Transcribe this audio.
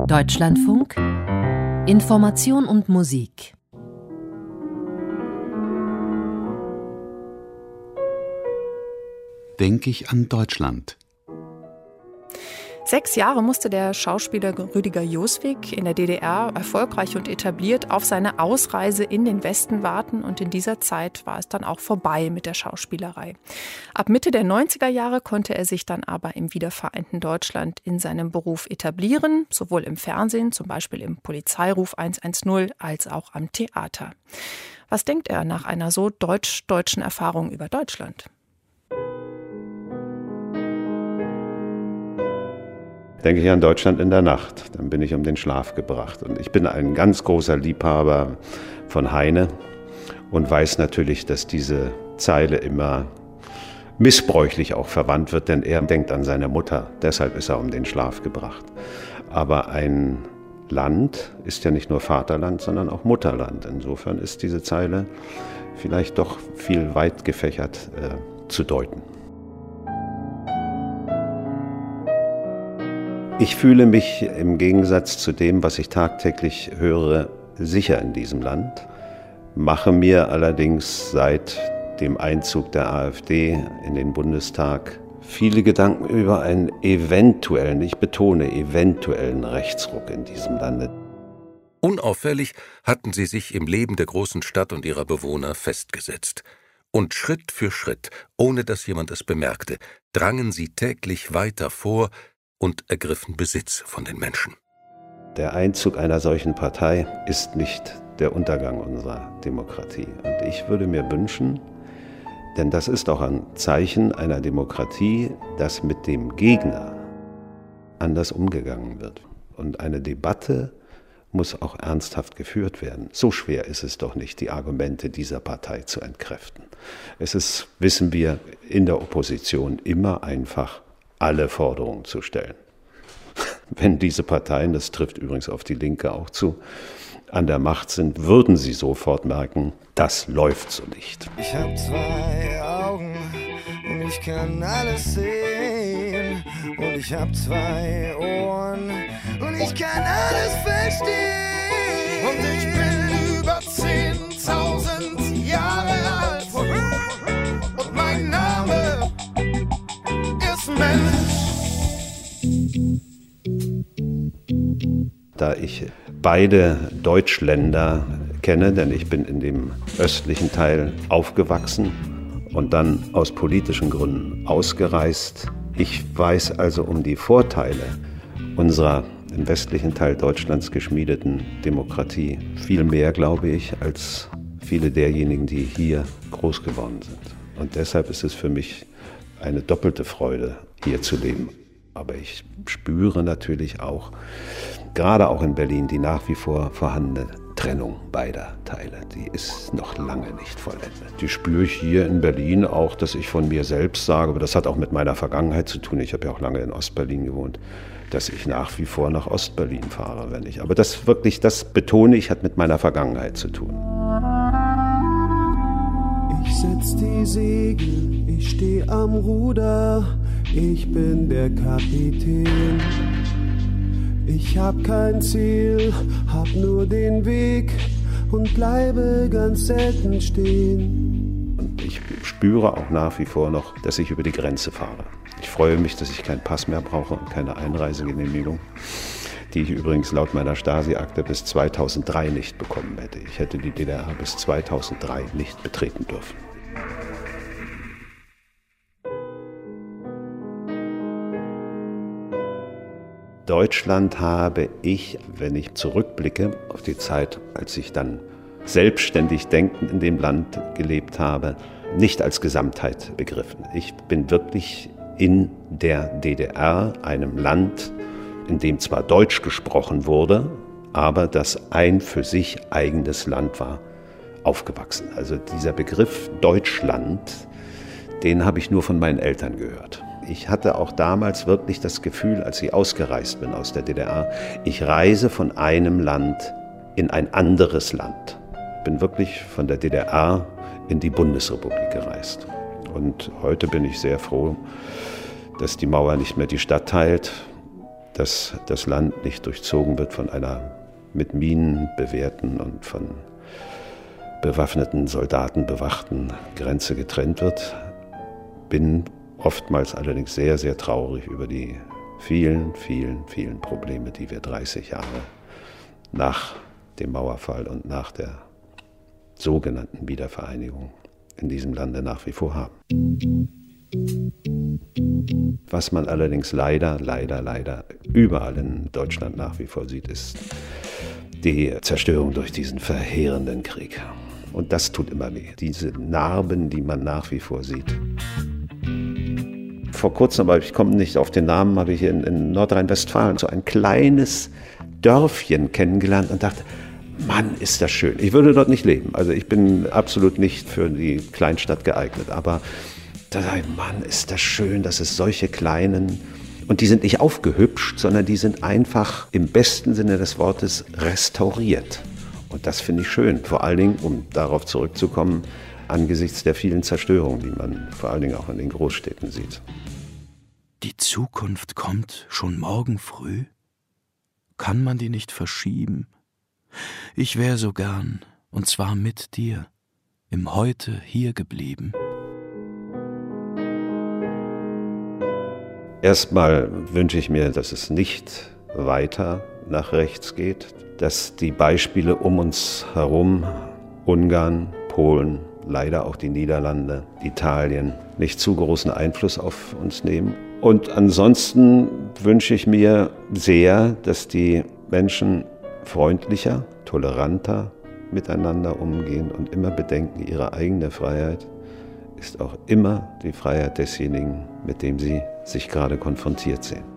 Deutschlandfunk Information und Musik. Denke ich an Deutschland. 6 Jahre musste der Schauspieler Rüdiger Joswig in der DDR erfolgreich und etabliert auf seine Ausreise in den Westen warten, und in dieser Zeit war es dann auch vorbei mit der Schauspielerei. Ab Mitte der 90er Jahre konnte er sich dann aber im wiedervereinten Deutschland in seinem Beruf etablieren, sowohl im Fernsehen, zum Beispiel im Polizeiruf 110, als auch am Theater. Was denkt er nach einer so deutschen Erfahrung über Deutschland? Denke ich an Deutschland in der Nacht, dann bin ich um den Schlaf gebracht. Und ich bin ein ganz großer Liebhaber von Heine und weiß natürlich, dass diese Zeile immer missbräuchlich auch verwandt wird, denn er denkt an seine Mutter, deshalb ist er um den Schlaf gebracht. Aber ein Land ist ja nicht nur Vaterland, sondern auch Mutterland. Insofern ist diese Zeile vielleicht doch viel weit gefächert zu deuten. Ich fühle mich im Gegensatz zu dem, was ich tagtäglich höre, sicher in diesem Land, mache mir allerdings seit dem Einzug der AfD in den Bundestag viele Gedanken über einen eventuellen, ich betone eventuellen Rechtsruck in diesem Lande. Unauffällig hatten sie sich im Leben der großen Stadt und ihrer Bewohner festgesetzt. Und Schritt für Schritt, ohne dass jemand es bemerkte, drangen sie täglich weiter vor und ergriffen Besitz von den Menschen. Der Einzug einer solchen Partei ist nicht der Untergang unserer Demokratie. Und ich würde mir wünschen, denn das ist auch ein Zeichen einer Demokratie, dass mit dem Gegner anders umgegangen wird. Und eine Debatte muss auch ernsthaft geführt werden. So schwer ist es doch nicht, die Argumente dieser Partei zu entkräften. Es ist, wissen wir, in der Opposition immer einfach, alle Forderungen zu stellen. Wenn diese Parteien, das trifft übrigens auf die Linke auch zu, an der Macht sind, würden sie sofort merken, das läuft so nicht. Ich hab 2 Augen und ich kann alles sehen. Und ich hab 2 Ohren und ich kann alles verstehen. Und ich bin über 10.000 Jahre alt. Und mein Name ist Mensch. Da ich beide Deutschländer kenne, denn ich bin in dem östlichen Teil aufgewachsen und dann aus politischen Gründen ausgereist. Ich weiß also um die Vorteile unserer im westlichen Teil Deutschlands geschmiedeten Demokratie viel mehr, glaube ich, als viele derjenigen, die hier groß geworden sind. Und deshalb ist es für mich eine doppelte Freude, hier zu leben. Aber ich spüre natürlich auch, gerade auch in Berlin, die nach wie vor vorhandene Trennung beider Teile. Die ist noch lange nicht vollendet. Die spüre ich hier in Berlin auch, dass ich von mir selbst sage, aber das hat auch mit meiner Vergangenheit zu tun. Ich habe ja auch lange in Ostberlin gewohnt, dass ich nach wie vor nach Ostberlin fahre, wenn ich. Aber das wirklich, das betone ich, hat mit meiner Vergangenheit zu tun. Ich setz die Segel, ich steh am Ruder, ich bin der Kapitän. Ich hab kein Ziel, hab nur den Weg und bleibe ganz selten stehen. Und ich spüre auch nach wie vor noch, dass ich über die Grenze fahre. Ich freue mich, dass ich keinen Pass mehr brauche und keine Einreisegenehmigung, die ich übrigens laut meiner Stasi-Akte bis 2003 nicht bekommen hätte. Ich hätte die DDR bis 2003 nicht betreten dürfen. Deutschland habe ich, wenn ich zurückblicke auf die Zeit, als ich dann selbstständig denkend in dem Land gelebt habe, nicht als Gesamtheit begriffen. Ich bin wirklich in der DDR, einem Land, in dem zwar Deutsch gesprochen wurde, aber das ein für sich eigenes Land war, aufgewachsen. Also dieser Begriff Deutschland, den habe ich nur von meinen Eltern gehört. Ich hatte auch damals wirklich das Gefühl, als ich ausgereist bin aus der DDR, ich reise von einem Land in ein anderes Land. Ich bin wirklich von der DDR in die Bundesrepublik gereist. Und heute bin ich sehr froh, dass die Mauer nicht mehr die Stadt teilt, dass das Land nicht durchzogen wird von einer mit Minen bewehrten und von bewaffneten Soldaten bewachten Grenze getrennt wird. Bin oftmals allerdings sehr, sehr traurig über die vielen, vielen, vielen Probleme, die wir 30 Jahre nach dem Mauerfall und nach der sogenannten Wiedervereinigung in diesem Lande nach wie vor haben. Was man allerdings leider überall in Deutschland nach wie vor sieht, ist die Zerstörung durch diesen verheerenden Krieg. Und das tut immer weh. Diese Narben, die man nach wie vor sieht. Vor kurzem, aber ich komme nicht auf den Namen, habe ich hier in Nordrhein-Westfalen so ein kleines Dörfchen kennengelernt und dachte, Mann, ist das schön. Ich würde dort nicht leben. Also ich bin absolut nicht für die Kleinstadt geeignet. Aber da dachte ich, Mann, ist das schön, dass es solche kleinen, und die sind nicht aufgehübscht, sondern die sind einfach im besten Sinne des Wortes restauriert. Und das finde ich schön. Vor allen Dingen, um darauf zurückzukommen, angesichts der vielen Zerstörungen, die man vor allen Dingen auch in den Großstädten sieht. Die Zukunft kommt schon morgen früh? Kann man die nicht verschieben? Ich wär so gern, und zwar mit dir, im Heute hier geblieben. Erstmal wünsche ich mir, dass es nicht weiter nach rechts geht, dass die Beispiele um uns herum, Ungarn, Polen, leider auch die Niederlande, Italien, nicht zu großen Einfluss auf uns nehmen. Und ansonsten wünsche ich mir sehr, dass die Menschen freundlicher, toleranter miteinander umgehen und immer bedenken, ihre eigene Freiheit ist auch immer die Freiheit desjenigen, mit dem sie sich gerade konfrontiert sehen.